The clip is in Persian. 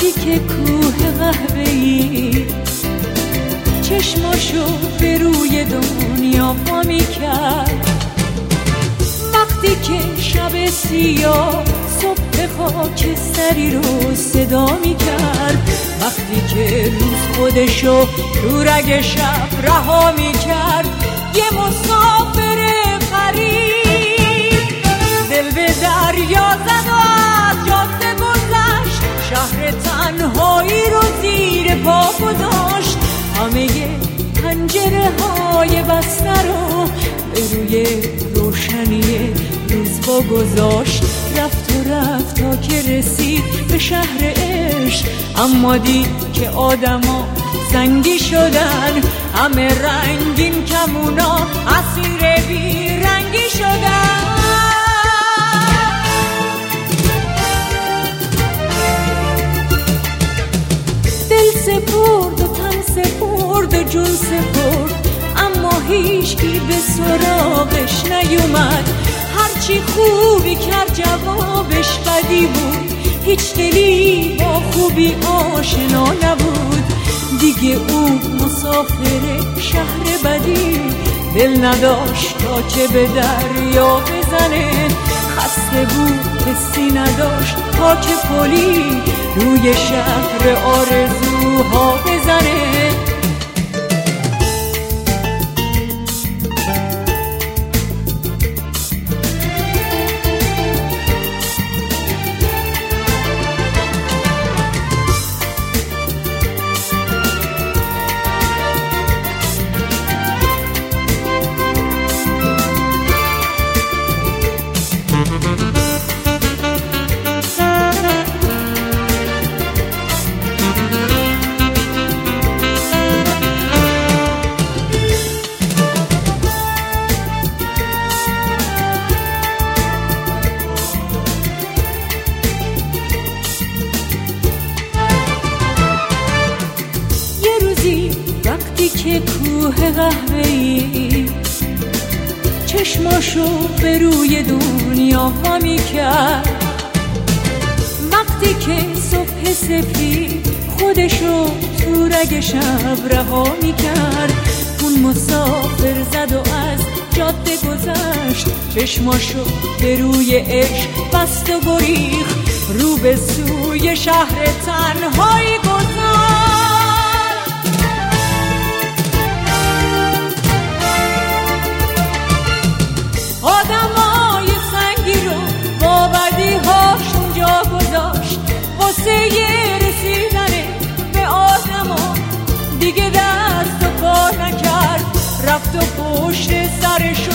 وقتی که کوه قهوه‌ای چشماشو به روی دنیا وا می‌کرد، وقتی که شب سیاه صبح خاکستری رو صدا می‌کرد، وقتی که روز خودشو تو رگ شب رها می‌کرد، یه مسافر غریب دل به دریا زد و از جاده گذشت، شهر تنهایی رو زیر پا گذاشت، همه پنجره های بسته رو به روی روشنی روز با گذاشت، رفت و رفت تا که رسید به شهر عشق، اما دید که آدما سنگی شدن، همه رنگین کمونا اسیر بی رنگی شدن. دل سپرد و تن سپرد و جون سپرد، اما هیچکی به سراغش نیومد، هرچی خوبی کرد جوابش بدی بود، هیچ دلی با خوبی آشنا نبود، دیگه اون مسافر شهر بدی دل نداشت تا که به دریا بزنه، خسته بود حسی نداشت تا که پلی روی شهر آرزوها بزنه. وقتی که کوه قهوه‌ای چشماشو به روی دنیا وا می‌کرد، وقتی که صبح سفید خودشو تو رگ شب رها می‌کرد، اون مسافر زد و از جاده گذشت، چشماشو به روی عشق بست و گریخت، رو به سوی شهر تنهایی گذاشت. آدمای سنگی رو با بدی‌هاش اونجا گذاشت، واسه رسیدن به آدما دیگه دست و پا نکرد، رفت و پشت سرشو